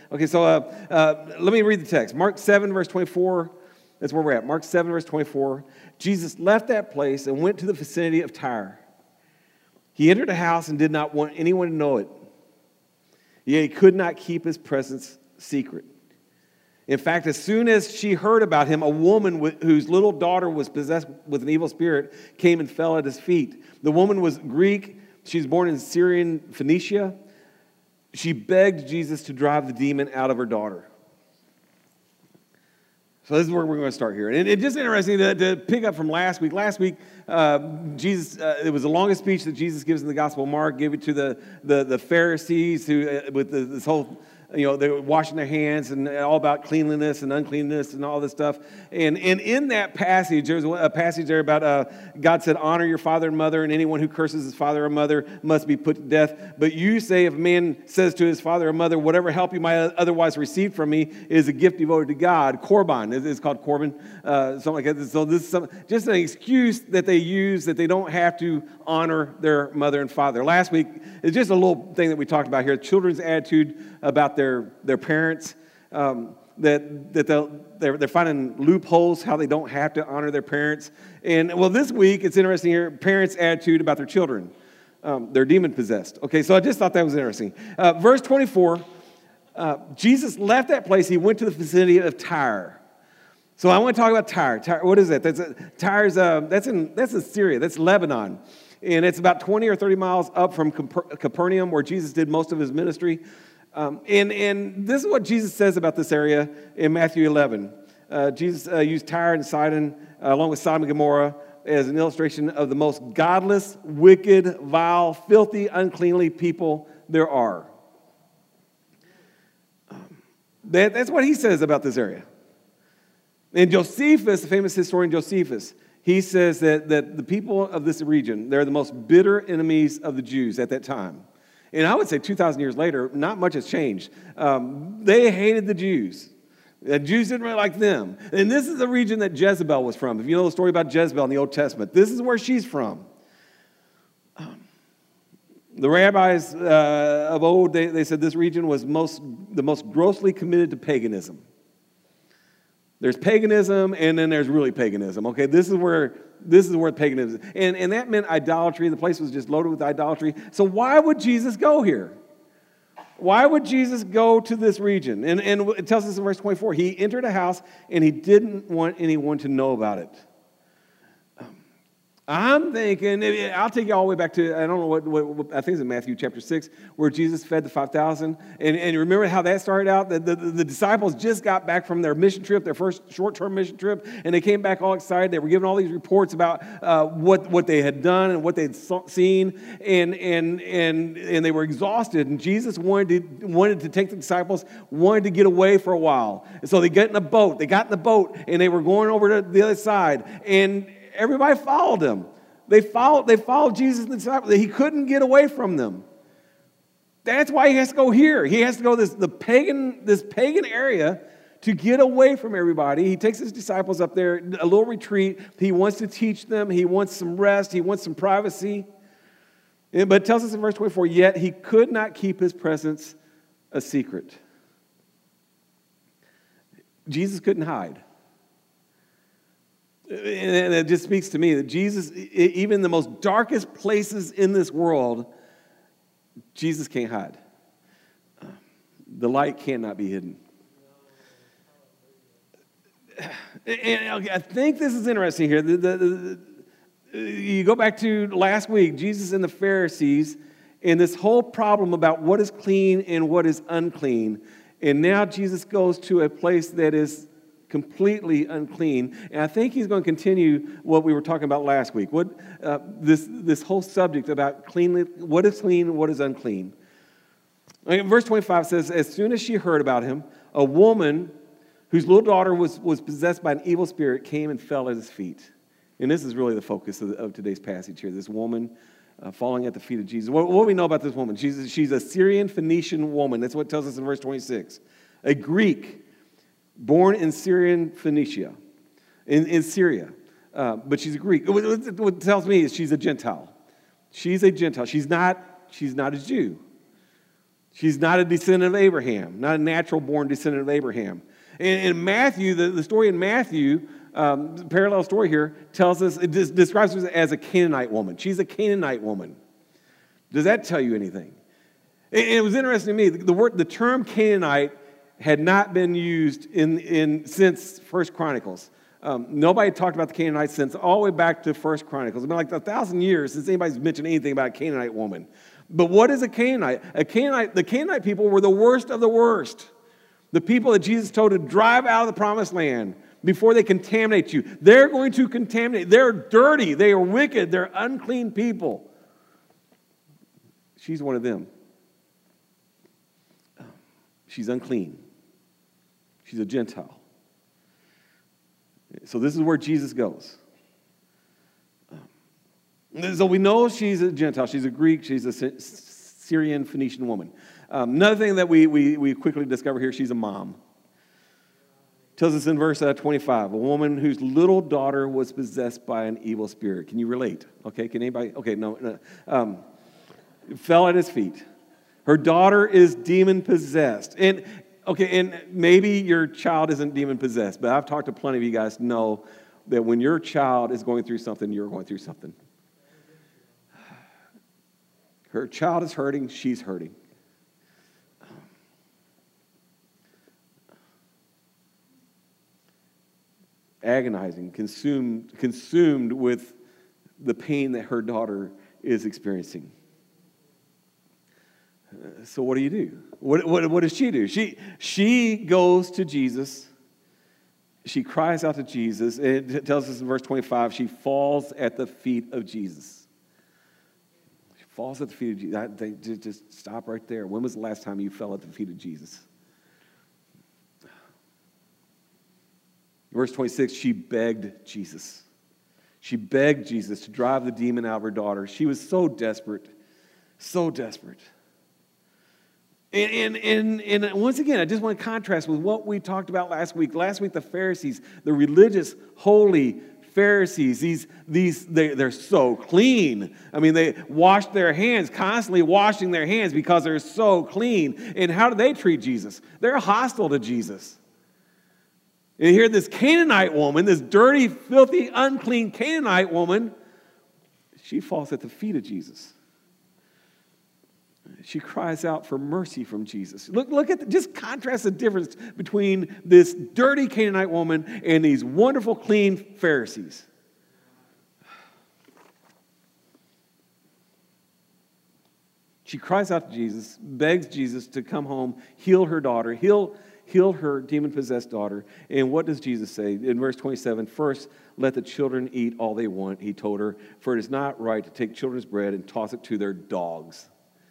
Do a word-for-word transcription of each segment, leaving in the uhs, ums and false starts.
Okay, so uh, uh, let me read the text. Mark seven, verse twenty-four. That's where we're at. Mark seven, verse twenty-four. Jesus left that place and went to the vicinity of Tyre. He entered a house and did not want anyone to know it. Yet he could not keep his presence secret. In fact, as soon as she heard about him, a woman with, whose little daughter was possessed with an evil spirit came and fell at his feet. The woman was Greek. She was born in Syrian Phoenicia. She begged Jesus to drive the demon out of her daughter. So this is where we're going to start here. And it's just interesting to, to pick up from last week. Last week, uh, Jesus, uh, it was the longest speech that Jesus gives in the Gospel of Mark, gave it to the, the, the Pharisees who, uh, with the, this whole, you know, they were washing their hands and all about cleanliness and uncleanness and all this stuff. And, and in that passage, there's a passage there about uh, God said, honor your father and mother, and anyone who curses his father or mother must be put to death. But you say, if a man says to his father or mother, whatever help you might otherwise receive from me is a gift devoted to God. Korban, it's called Korban, uh, something like that. So this is some, just an excuse that they use that they don't have to honor their mother and father. Last week, it's just a little thing that we talked about here, children's attitude about their, their parents, um, that, that they're, they're finding loopholes, how they don't have to honor their parents. And, well, this week, it's interesting here, parents' attitude about their children. Um, they're demon-possessed. Okay, so I just thought that was interesting. Uh, verse twenty-four, uh, Jesus left that place. He went to the vicinity of Tyre. So I want to talk about Tyre. Tyre, what is that? That's a, Tyre's, uh, that's, in, that's in Syria. That's Lebanon. And it's about twenty or thirty miles up from Capernaum, where Jesus did most of his ministry. Um, and, and this is what Jesus says about this area in Matthew eleven. Uh, Jesus uh, used Tyre and Sidon, uh, along with Sodom and Gomorrah, as an illustration of the most godless, wicked, vile, filthy, uncleanly people there are. Um, that, that's what he says about this area. And Josephus, the famous historian Josephus, he says that, that the people of this region, they're the most bitter enemies of the Jews at that time. And I would say two thousand years later, not much has changed. Um, they hated the Jews. The Jews didn't really like them. And this is the region that Jezebel was from. If you know the story about Jezebel in the Old Testament, this is where she's from. Um, the rabbis uh, of old, they, they said this region was most the most grossly committed to paganism. There's paganism, and then there's really paganism. Okay, this is where this is where paganism is. And, and that meant idolatry. The place was just loaded with idolatry. So why would Jesus go here? Why would Jesus go to this region? And, and it tells us in verse twenty-four, he entered a house, and he didn't want anyone to know about it. I'm thinking, I'll take you all the way back to, I don't know what, what, what I think it's in Matthew chapter six, where Jesus fed the five thousand. And, and remember how that started out? The, the, the disciples just got back from their mission trip, their first short-term mission trip, and they came back all excited. They were giving all these reports about uh, what, what they had done and what they'd seen, and, and, and, and they were exhausted. And Jesus wanted to, wanted to take the disciples, wanted to get away for a while. And so they got in a boat. They got in the boat, and they were going over to the other side. And everybody followed him. They followed, they followed Jesus and the disciples. He couldn't get away from them. That's why he has to go here. He has to go this the pagan, this pagan area to get away from everybody. He takes his disciples up there, a little retreat. He wants to teach them. He wants some rest. He wants some privacy. But it tells us in verse twenty-four, yet he could not keep his presence a secret. Jesus couldn't hide. And it just speaks to me that Jesus, even the most darkest places in this world, Jesus can't hide. The light cannot be hidden. And I think this is interesting here. The, the, the, you go back to last week, Jesus and the Pharisees, and this whole problem about what is clean and what is unclean. And now Jesus goes to a place that is completely unclean, and I think he's going to continue what we were talking about last week. What uh, this this whole subject about cleanly, what is clean, what is unclean. And verse twenty-five says, as soon as she heard about him, a woman whose little daughter was, was possessed by an evil spirit came and fell at his feet. And this is really the focus of, of today's passage here. This woman uh, falling at the feet of Jesus. What, what do we know about this woman? She's she's a Syrian Phoenician woman. That's what it tells us in verse twenty-six. A Greek, born in Syrian Phoenicia, in, in Syria, uh, but she's a Greek. What it tells me is she's a Gentile. She's a Gentile. She's not, she's not a Jew. She's not a descendant of Abraham, not a natural-born descendant of Abraham. And in Matthew, the, the story in Matthew, um, the parallel story here, tells us, it des- describes her as a Canaanite woman. She's a Canaanite woman. Does that tell you anything? And it was interesting to me, the word, the term Canaanite had not been used in, in since First Chronicles. Um, nobody talked about the Canaanites since all the way back to First Chronicles. It's been like a thousand years since anybody's mentioned anything about a Canaanite woman. But what is a Canaanite? A Canaanite, the Canaanite people were the worst of the worst. The people that Jesus told to drive out of the promised land before they contaminate you. They're going to contaminate. They're dirty. They are wicked. They're unclean people. She's one of them. She's unclean. She's a Gentile. So this is where Jesus goes. So we know she's a Gentile. She's a Greek. She's a Syrian Phoenician woman. Um, another thing that we, we, we quickly discover here, she's a mom. It tells us in verse uh, twenty-five, a woman whose little daughter was possessed by an evil spirit. Can you relate? Okay, can anybody? Okay, no. no. Um, fell at his feet. Her daughter is demon-possessed. And, okay, and maybe your child isn't demon-possessed, but I've talked to plenty of you guys to know that when your child is going through something, you're going through something. Her child is hurting, she's hurting. Agonizing, consumed, consumed with the pain that her daughter is experiencing. Uh, so what do you do? What, what, what does she do? She, she goes to Jesus. She cries out to Jesus. It tells us in verse twenty-five, she falls at the feet of Jesus. She falls at the feet of Jesus. I, they, just, just stop right there. When was the last time you fell at the feet of Jesus? Verse twenty-six, she begged Jesus. She begged Jesus to drive the demon out of her daughter. She was so desperate, so desperate. And, and, and, and once again, I just want to contrast with what we talked about last week. Last week, the Pharisees, the religious, holy Pharisees, these, these they, they're so clean. I mean, they wash their hands, constantly washing their hands because they're so clean. And how do they treat Jesus? They're hostile to Jesus. And here this Canaanite woman, this dirty, filthy, unclean Canaanite woman, she falls at the feet of Jesus. She cries out for mercy from Jesus. Look, look at the, just contrast the difference between this dirty Canaanite woman and these wonderful, clean Pharisees. She cries out to Jesus, begs Jesus to come home, heal her daughter, heal heal her demon-possessed daughter. And what does Jesus say? In verse twenty-seven, first, let the children eat all they want, he told her, for it is not right to take children's bread and toss it to their dogs.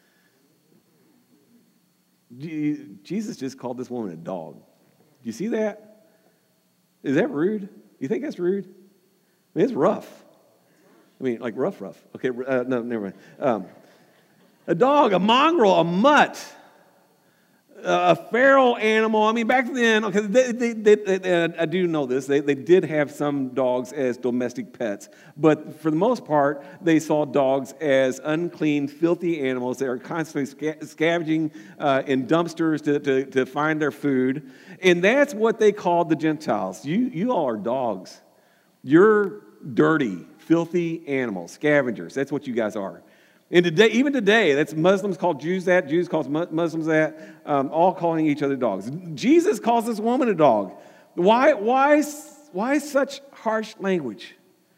Jesus just called this woman a dog. Do you see that? Is that rude? You think that's rude? I mean, it's rough. I mean, like rough, rough. Okay, uh, no, never mind. Um, a dog, a mongrel, a mutt, a feral animal. I mean, back then, okay, they, they, they, they, I do know this. They, they did have some dogs as domestic pets. But for the most part, they saw dogs as unclean, filthy animals that are constantly sca- scavenging uh, in dumpsters to, to, to find their food. And that's what they called the Gentiles. You, you all are dogs. You're dirty, filthy animals, scavengers. That's what you guys are. And today, even today, that's Muslims call Jews that, Jews call Muslims that, um, all calling each other dogs. Jesus calls this woman a dog. Why, why, why such harsh language?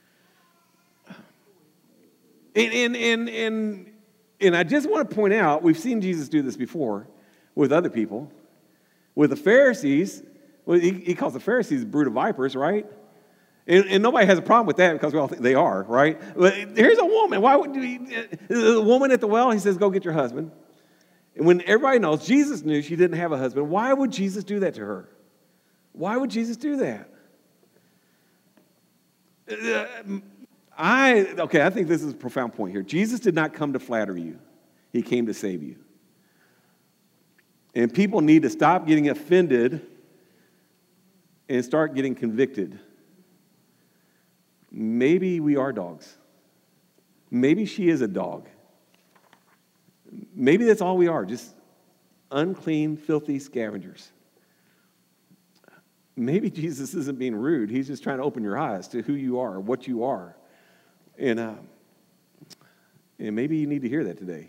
And, and, and, and, and I just want to point out, we've seen Jesus do this before with other people. With the Pharisees, well, he, he calls the Pharisees a brood of vipers, right? And, and nobody has a problem with that because, well, they are, right? But here's a woman. Why would you, the woman at the well, he says, go get your husband. And when everybody knows, Jesus knew she didn't have a husband, why would Jesus do that to her? Why would Jesus do that? I, okay, I think this is a profound point here. Jesus did not come to flatter you. He came to save you. And people need to stop getting offended and start getting convicted. Maybe we are dogs. Maybe she is a dog. Maybe that's all we are, just unclean, filthy scavengers. Maybe Jesus isn't being rude. He's just trying to open your eyes to who you are, what you are. And, uh, and maybe you need to hear that today.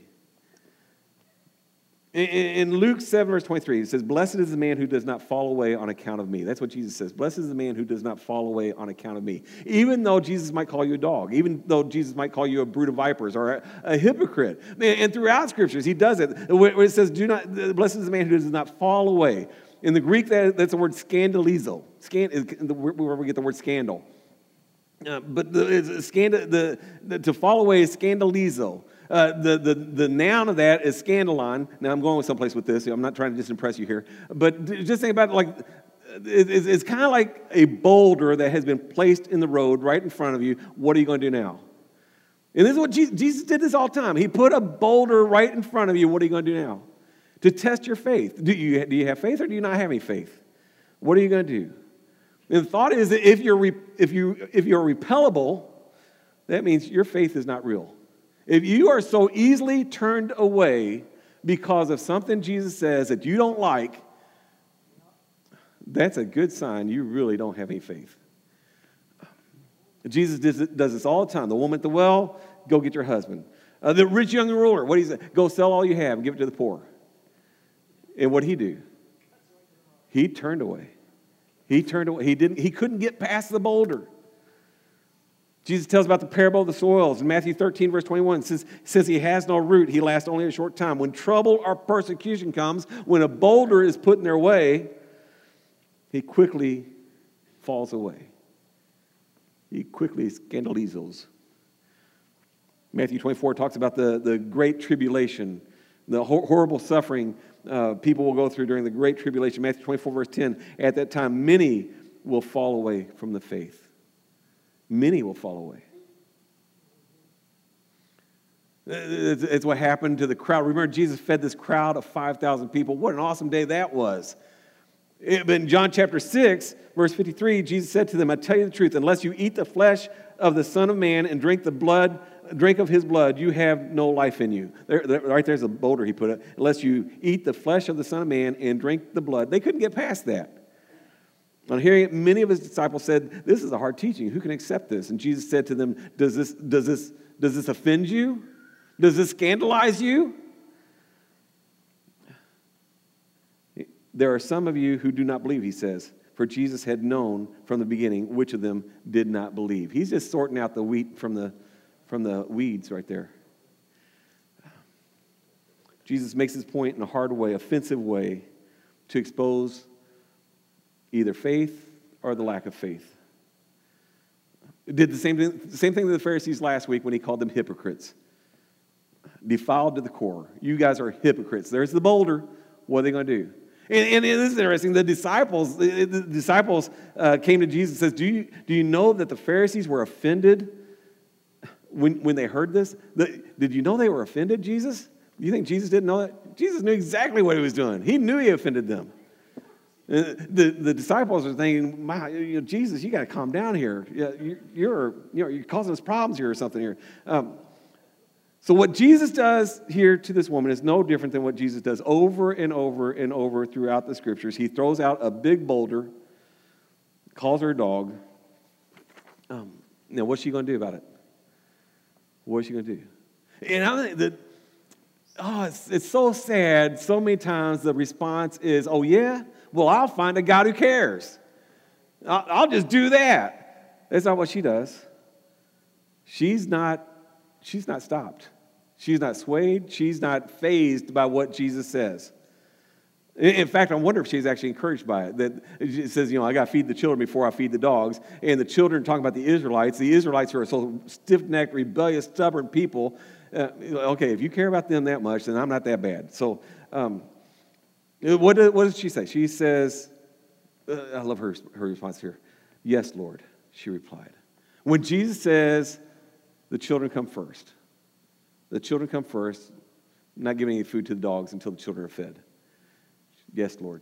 In, in Luke seven, verse twenty-three, it says, blessed is the man who does not fall away on account of me. That's what Jesus says. Blessed is the man who does not fall away on account of me. Even though Jesus might call you a dog, even though Jesus might call you a brood of vipers or a, a hypocrite. And throughout Scriptures, he does it. Where it says, "Do not, blessed is the man who does not fall away." In the Greek, that, that's the word scandalizo, Scan, where we get the word scandal. Uh, but the, it's scandal, the, the, to fall away is scandalizo. Uh, the, the, the noun of that is scandalon. Now, I'm going someplace with this. I'm not trying to just impress you here. But just think about it like, it, it's, it's kind of like a boulder that has been placed in the road right in front of you. What are you going to do now? And this is what Jesus, Jesus did this all the time. He put a boulder right in front of you. What are you going to do now? To test your faith. Do you, do you have faith or do you not have any faith? What are you going to do? And the thought is that if you're, re, if, you, if you're repellable, that means your faith is not real. If you are so easily turned away because of something Jesus says that you don't like, that's a good sign you really don't have any faith. Jesus does this all the time. The woman at the well, go get your husband. Uh, the rich young ruler, what do you say? Go sell all you have and give it to the poor. And what did he do? He turned away. He turned away. He didn't. He couldn't get past the boulder. Jesus tells about the parable of the soils in Matthew thirteen, verse twenty-one. It says, says he has no root. He lasts only a short time. When trouble or persecution comes, when a boulder is put in their way, he quickly falls away. He quickly scandalizos. Matthew twenty-four talks about the, the great tribulation, the hor- horrible suffering uh, people will go through during the great tribulation. Matthew twenty-four, verse ten, at that time, many will fall away from the faith. Many will fall away. It's what happened to the crowd. Remember, Jesus fed this crowd of five thousand people. What an awesome day that was. In John chapter six, verse fifty-three, Jesus said to them, I tell you the truth, unless you eat the flesh of the Son of Man and drink the blood, drink of his blood, you have no life in you. There, there, right there's a boulder he put it. Unless you eat the flesh of the Son of Man and drink the blood. They couldn't get past that. On hearing it, many of his disciples said, this is a hard teaching. Who can accept this? And Jesus said to them, does this, does this, does this offend you? Does this scandalize you? There are some of you who do not believe, he says, for Jesus had known from the beginning which of them did not believe. He's just sorting out the wheat from the, from the weeds right there. Jesus makes his point in a hard way, offensive way, to expose either faith or the lack of faith. Did the same thing, the same thing to the Pharisees last week when he called them hypocrites. Defiled to the core. You guys are hypocrites. There's the boulder. What are they going to do? And, and it is interesting. The disciples, the, the disciples uh, came to Jesus and says, do you, do you know that the Pharisees were offended when, when they heard this? The, did you know they were offended, Jesus? Do you think Jesus didn't know that? Jesus knew exactly what he was doing. He knew he offended them. The, the disciples are thinking, "My, you know, Jesus, you got to calm down here. You're, you're, you know, you're causing us problems here or something here." Um, so what Jesus does here to this woman is no different than what Jesus does over and over and over throughout the Scriptures. He throws out a big boulder, calls her a dog. Um, now, what's she going to do about it? What's she going to do? And I think that, oh, it's, it's so sad. So many times the response is, "Oh yeah, well, I'll find a God who cares. I'll, I'll just do that." That's not what she does. She's not, she's not stopped. She's not swayed. She's not fazed by what Jesus says. In, in fact, I wonder if she's actually encouraged by it. That it says, you know, I got to feed the children before I feed the dogs. And the children, talking about the Israelites, the Israelites are so stiff-necked, rebellious, stubborn people. Uh, okay, if you care about them that much, then I'm not that bad. So, um, What does, what does she say? She says, uh, I love her, her response here. Yes, Lord, she replied. When Jesus says, the children come first, the children come first, not giving any food to the dogs until the children are fed. Yes, Lord.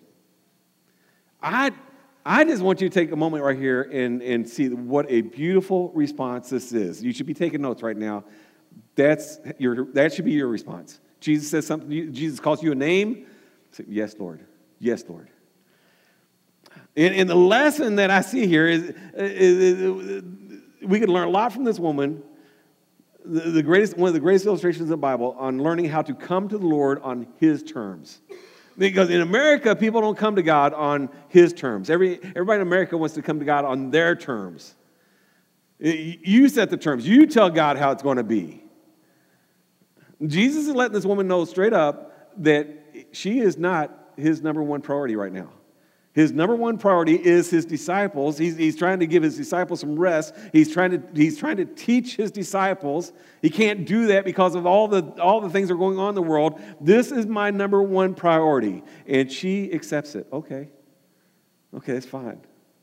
I, I just want you to take a moment right here and, and see what a beautiful response this is. You should be taking notes right now. That's your, that should be your response. Jesus says something, Jesus calls you a name. Say, yes, Lord. Yes, Lord. And, and the lesson that I see here is, is, is we could learn a lot from this woman, the, the greatest, one of the greatest illustrations of the Bible, on learning how to come to the Lord on His terms. Because in America, people don't come to God on His terms. Every, everybody in America wants to come to God on their terms. You set the terms. You tell God how it's going to be. Jesus is letting this woman know straight up that she is not His number one priority right now. His number one priority is His disciples. He's, he's trying to give His disciples some rest. He's trying to, he's trying to teach His disciples. He can't do that because of all the, all the things that are going on in the world. This is my number one priority. And she accepts it. Okay. Okay, that's fine.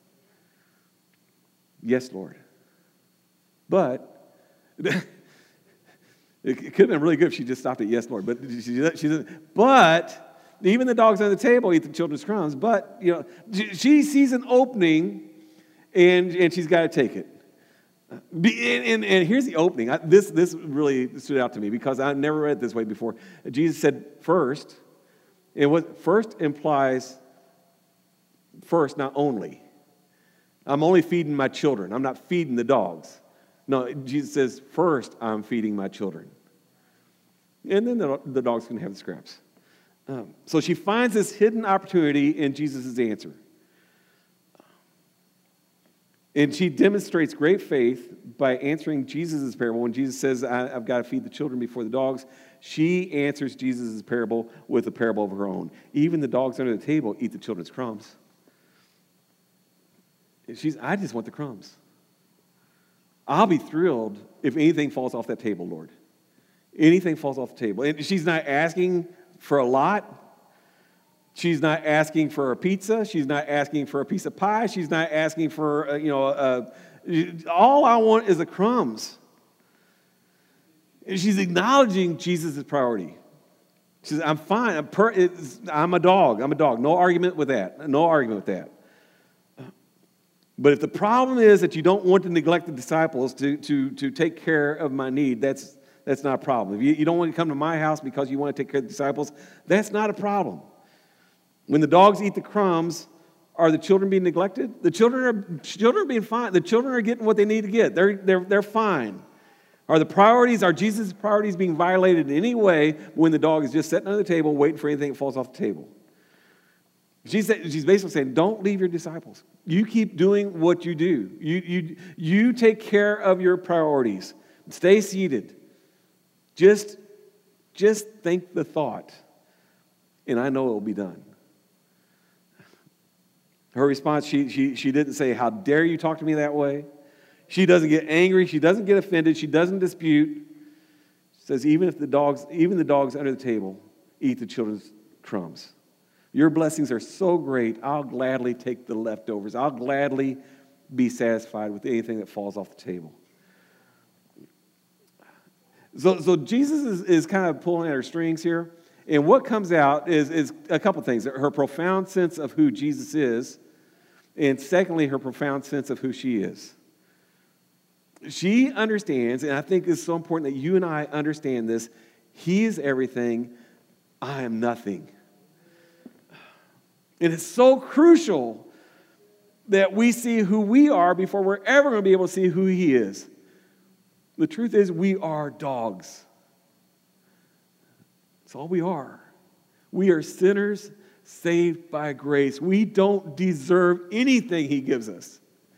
Yes, Lord. But it could have been really good if she just stopped at yes, Lord. But she, she doesn't. But even the dogs on the table eat the children's crumbs. But, you know, she sees an opening, and, and she's got to take it. And, and, and here's the opening. I, this, this really stood out to me because I never read it this way before. Jesus said first, and what first implies first, not only. I'm only feeding my children. I'm not feeding the dogs. No, Jesus says, first, I'm feeding my children. And then the, the dogs can have the scraps. Um, so she finds this hidden opportunity in Jesus' answer. And she demonstrates great faith by answering Jesus' parable. When Jesus says, I, I've got to feed the children before the dogs, she answers Jesus' parable with a parable of her own. Even the dogs under the table eat the children's crumbs. And she's, I just want the crumbs. I'll be thrilled if anything falls off that table, Lord. Anything falls off the table. And she's not asking for a lot. She's not asking for a pizza. She's not asking for a piece of pie. She's not asking for, uh, you know, uh, all I want is the crumbs. And she's acknowledging Jesus' priority. She says, I'm fine. I'm, per- I'm a dog. I'm a dog. No argument with that. No argument with that. But if the problem is that you don't want to neglect the disciples to, to, to take care of my need, that's, that's not a problem. If you, you don't want to come to my house because you want to take care of the disciples, that's not a problem. When the dogs eat the crumbs, are the children being neglected? The children are, children are being fine. The children are getting what they need to get. They're, they're, they're fine. Are the priorities, are Jesus' priorities being violated in any way when the dog is just sitting on the table waiting for anything that falls off the table? She's, she's basically saying, don't leave your disciples. You keep doing what you do. You, you, you take care of your priorities. Stay seated. Just, just think the thought, and I know it will be done. Her response, she, she, she didn't say, how dare you talk to me that way? She doesn't get angry. She doesn't get offended. She doesn't dispute. She says, even if the dogs, even the dogs under the table eat the children's crumbs. Your blessings are so great, I'll gladly take the leftovers. I'll gladly be satisfied with anything that falls off the table. So, so Jesus is, is kind of pulling at her strings here. And what comes out is, is a couple things. Her profound sense of who Jesus is, and secondly, her profound sense of who she is. She understands, and I think it's so important that you and I understand this, He is everything, I am nothing. And it's so crucial that we see who we are before we're ever going to be able to see who He is. The truth is, we are dogs. That's all we are. We are sinners saved by grace. We don't deserve anything He gives us.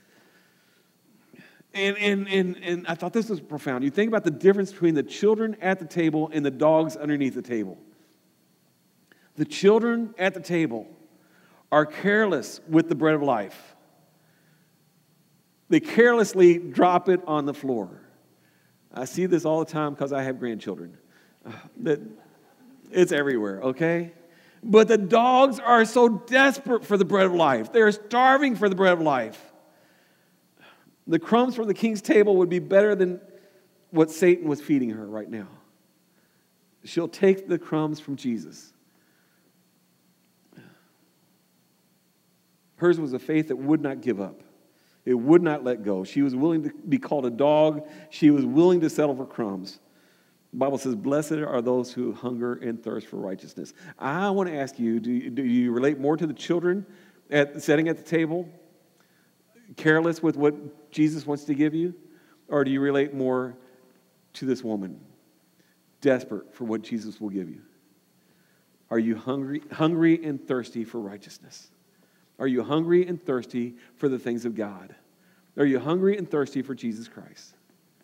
And, and, and, and I thought this was profound. You think about the difference between the children at the table and the dogs underneath the table. The children at the table are careless with the bread of life. They carelessly drop it on the floor. I see this all the time because I have grandchildren. Uh, that it's everywhere, okay? But the dogs are so desperate for the bread of life. They're starving for the bread of life. The crumbs from the king's table would be better than what Satan was feeding her right now. She'll take the crumbs from Jesus. Hers was a faith that would not give up. It would not let go. She was willing to be called a dog. She was willing to settle for crumbs. The Bible says, blessed are those who hunger and thirst for righteousness. I want to ask you, do you, do you relate more to the children at sitting at the table, careless with what Jesus wants to give you? Or do you relate more to this woman, desperate for what Jesus will give you? Are you hungry, hungry and thirsty for righteousness? Are you hungry and thirsty for the things of God? Are you hungry and thirsty for Jesus Christ?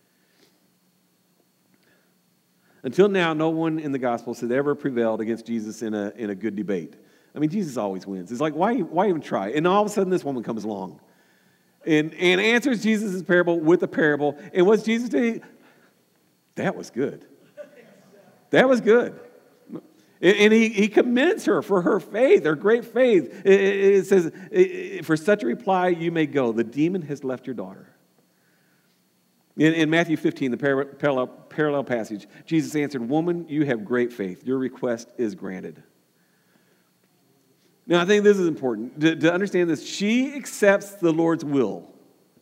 Until now, no one in the Gospels had ever prevailed against Jesus in a, in a good debate. I mean, Jesus always wins. It's like, why, why even try? And all of a sudden, this woman comes along and, and answers Jesus' parable with a parable. And what's Jesus do? That was good. That was good. And he, he commends her for her faith, her great faith. It, it says, for such a reply, you may go. The demon has left your daughter. In, in Matthew fifteen, the parallel, parallel passage, Jesus answered, woman, you have great faith. Your request is granted. Now, I think this is important to, to understand this. She accepts the Lord's will.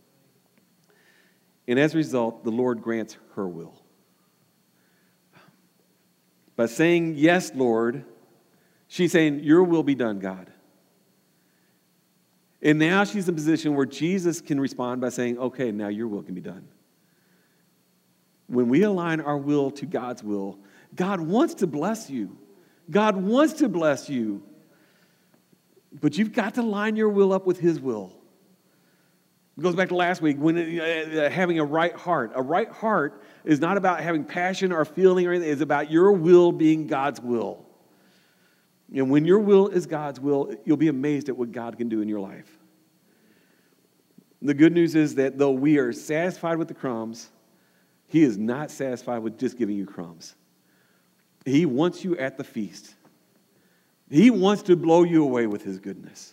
And as a result, the Lord grants her will. By saying, yes, Lord, she's saying, your will be done, God. And now she's in a position where Jesus can respond by saying, okay, now your will can be done. When we align our will to God's will, God wants to bless you. God wants to bless you. But you've got to line your will up with His will. It goes back to last week, when uh, having a right heart. A right heart is not about having passion or feeling or anything. It's about your will being God's will. And when your will is God's will, you'll be amazed at what God can do in your life. The good news is that though we are satisfied with the crumbs, He is not satisfied with just giving you crumbs. He wants you at the feast. He wants to blow you away with His goodness.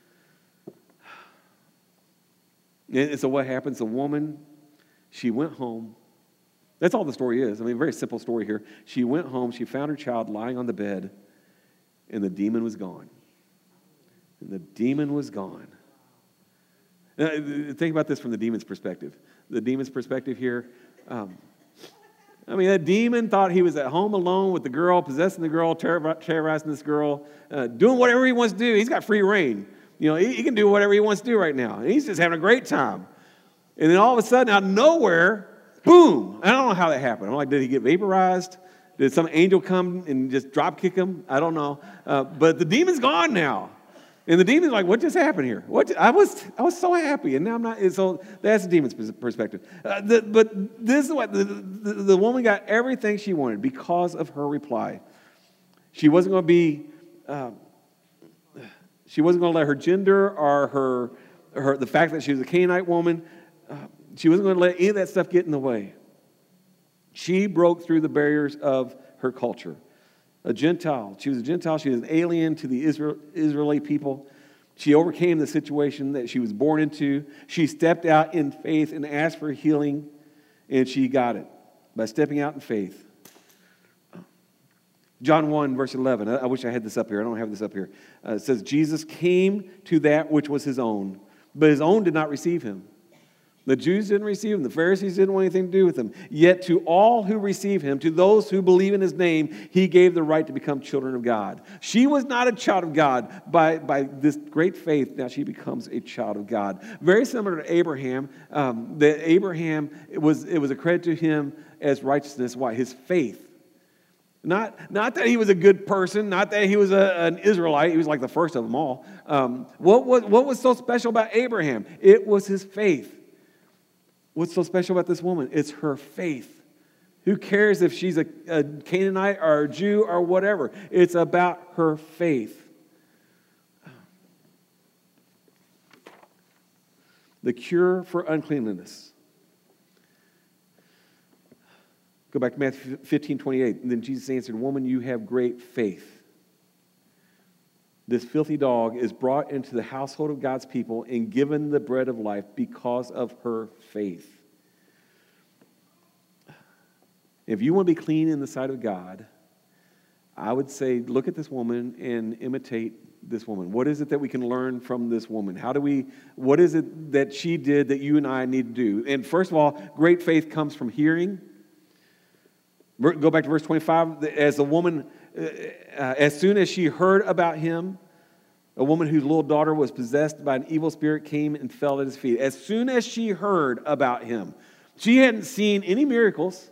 And so what happens? The woman, she went home. That's all the story is. I mean, a very simple story here. She went home, she found her child lying on the bed, and the demon was gone. And the demon was gone. Now, think about this from the demon's perspective. The demon's perspective here, um, I mean, that demon thought he was at home alone with the girl, possessing the girl, terrorizing this girl, uh, doing whatever he wants to do. He's got free reign. You know, he, he can do whatever he wants to do right now. And he's just having a great time. And then all of a sudden, out of nowhere, boom. I don't know how that happened. I'm like, did he get vaporized? Did some angel come and just drop kick him? I don't know. Uh, but the demon's gone now. And the demon's like, what just happened here? What? I was I was so happy, and now I'm not. And so that's the demon's perspective. Uh, the, but this is what, the, the, the woman got everything she wanted because of her reply. She wasn't going to be, uh, she wasn't going to let her gender or her, her the fact that she was a Canaanite woman, uh, she wasn't going to let any of that stuff get in the way. She broke through the barriers of her culture. A Gentile. She was a Gentile. She was an alien to the Israel, Israeli people. She overcame the situation that she was born into. She stepped out in faith and asked for healing, and she got it by stepping out in faith. John one, verse eleven. I wish I had this up here. I don't have this up here. Uh, it says, Jesus came to that which was His own, but His own did not receive Him. The Jews didn't receive Him. The Pharisees didn't want anything to do with Him. Yet to all who receive Him, to those who believe in His name, He gave the right to become children of God. She was not a child of God. By, by this great faith, now she becomes a child of God. Very similar to Abraham. Um, that Abraham, it was, it was accredited to him as righteousness. Why? His faith. Not, not that he was a good person, not that he was a, an Israelite. He was like the first of them all. Um, what, was, what was so special about Abraham? It was his faith. What's so special about this woman? It's her faith. Who cares if she's a, a Canaanite or a Jew or whatever? It's about her faith. The cure for uncleanliness. Go back to Matthew fifteen twenty-eight. And then Jesus answered, woman, you have great faith. This filthy dog is brought into the household of God's people and given the bread of life because of her faith. If you want to be clean in the sight of God, I would say look at this woman and imitate this woman. What is it that we can learn from this woman? How do we, what is it that she did that you and I need to do? And first of all, great faith comes from hearing. Go back to verse twenty-five. As the woman, uh, uh, as soon as she heard about him, a woman whose little daughter was possessed by an evil spirit came and fell at his feet. As soon as she heard about him, she hadn't seen any miracles.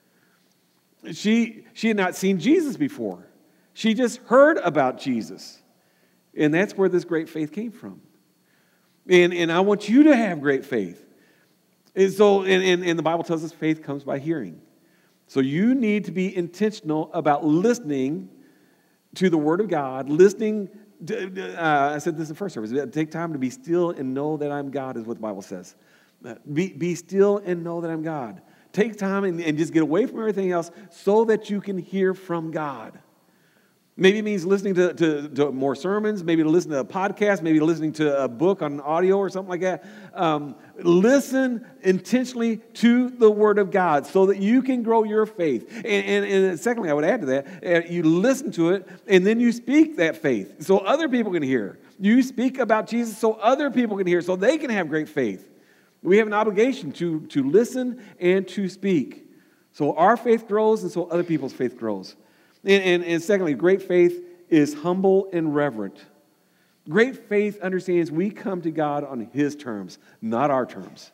She, she had not seen Jesus before. She just heard about Jesus. And that's where this great faith came from. And, and I want you to have great faith. And so, and, and, and the Bible tells us faith comes by hearing. So you need to be intentional about listening to the Word of God, listening, to, uh, I said this in the first service, take time to be still and know that I'm God is what the Bible says. Be, be still and know that I'm God. Take time and, and just get away from everything else so that you can hear from God. Maybe it means listening to, to, to more sermons, maybe to listen to a podcast, maybe listening to a book on audio or something like that. Um, listen intentionally to the Word of God so that you can grow your faith. And, and, and secondly, I would add to that, uh, you listen to it and then you speak that faith so other people can hear. You speak about Jesus so other people can hear, so they can have great faith. We have an obligation to, to listen and to speak. So our faith grows and so other people's faith grows. And, and, and secondly, great faith is humble and reverent. Great faith understands we come to God on His terms, not our terms.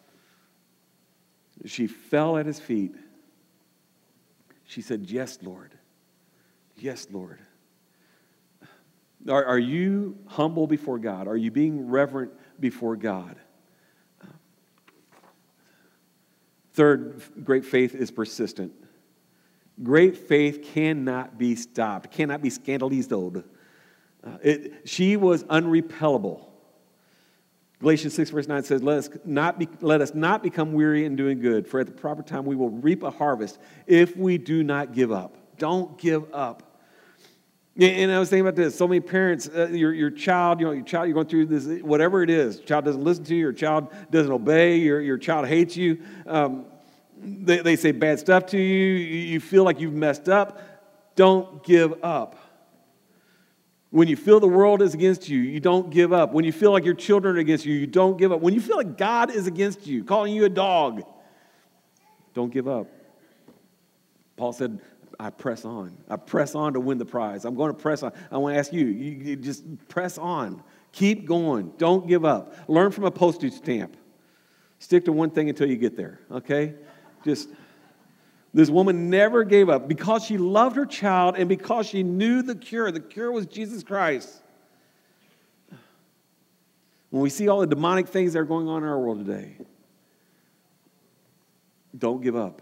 She fell at His feet. She said, yes, Lord. Yes, Lord. Are, are you humble before God? Are you being reverent before God? Third, great faith is persistent. Great faith cannot be stopped, cannot be scandalized. Uh, it, she was unrepellable. Galatians six verse nine says, let us, not be, let us not become weary in doing good, for at the proper time we will reap a harvest if we do not give up. Don't give up. And I was thinking about this. So many parents, uh, your, your child, you know, your child, you're going through this, whatever it is. Child doesn't listen to you, your child doesn't obey, your, your child hates you. Um, They, they say bad stuff to you. You feel like you've messed up. Don't give up. When you feel the world is against you, you don't give up. When you feel like your children are against you, you don't give up. When you feel like God is against you, calling you a dog, don't give up. Paul said, I press on. I press on to win the prize. I'm going to press on. I want to ask you, you, you just press on. Keep going. Don't give up. Learn from a postage stamp. Stick to one thing until you get there, okay? Just, this woman never gave up because she loved her child and because she knew the cure. The cure was Jesus Christ. When we see all the demonic things that are going on in our world today, don't give up.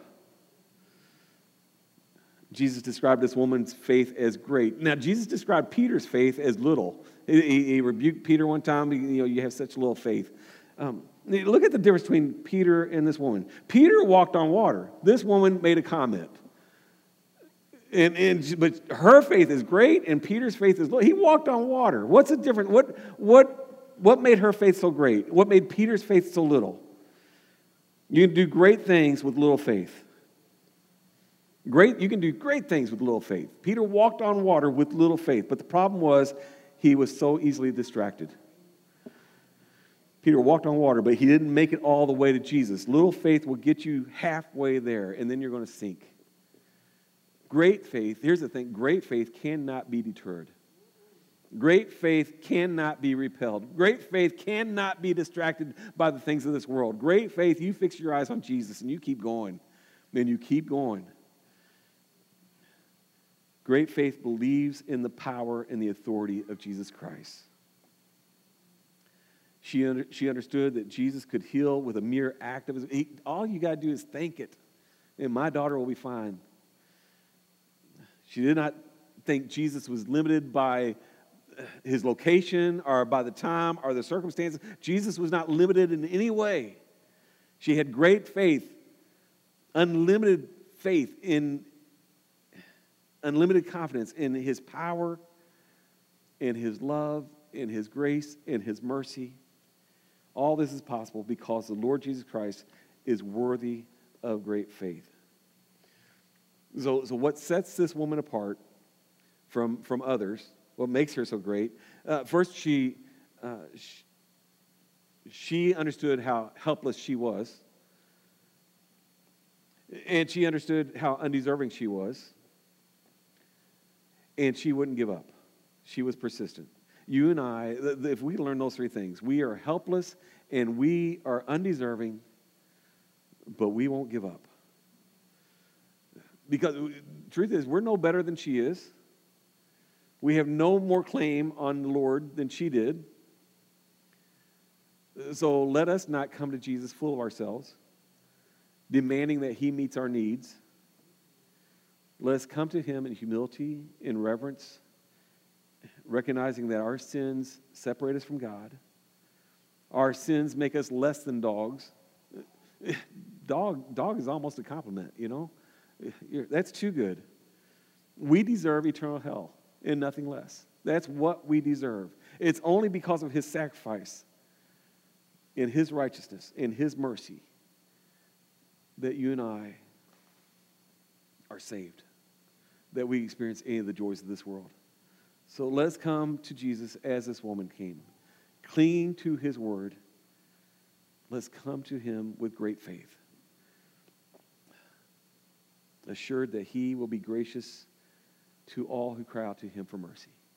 Jesus described this woman's faith as great. Now, Jesus described Peter's faith as little. He, he, he rebuked Peter one time, you know, you have such little faith. Um, Look at the difference between Peter and this woman. Peter walked on water. This woman made a comment. And, and but her faith is great, and Peter's faith is low. He walked on water. What's the difference? What, what, what made her faith so great? What made Peter's faith so little? You can do great things with little faith. Great, you can do great things with little faith. Peter walked on water with little faith, but the problem was he was so easily distracted. Peter walked on water, but he didn't make it all the way to Jesus. Little faith will get you halfway there, and then you're going to sink. Great faith, here's the thing, great faith cannot be deterred. Great faith cannot be repelled. Great faith cannot be distracted by the things of this world. Great faith, you fix your eyes on Jesus, and you keep going. Then you keep going. Great faith believes in the power and the authority of Jesus Christ. She, under, she understood that Jesus could heal with a mere act of his. He, all you got to do is think it, and my daughter will be fine. She did not think Jesus was limited by his location or by the time or the circumstances. Jesus was not limited in any way. She had great faith, unlimited faith in, unlimited confidence in his power, in his love, in his grace, in his mercy. All this is possible because the Lord Jesus Christ is worthy of great faith. So, so what sets this woman apart from, from others, what makes her so great, uh, first she, uh, she, she understood how helpless she was. And she understood how undeserving she was. And she wouldn't give up. She was persistent. You and I, if we learn those three things, we are helpless and we are undeserving, but we won't give up. Because the truth is, we're no better than she is. We have no more claim on the Lord than she did. So let us not come to Jesus full of ourselves, demanding that he meets our needs. Let us come to him in humility, in reverence, recognizing that our sins separate us from God. Our sins make us less than dogs. Dog, dog is almost a compliment, you know? You're, that's too good. We deserve eternal hell and nothing less. That's what we deserve. It's only because of his sacrifice, in his righteousness, in his mercy, that you and I are saved, that we experience any of the joys of this world. So let's come to Jesus as this woman came, clinging to his word. Let's come to him with great faith, assured that he will be gracious to all who cry out to him for mercy.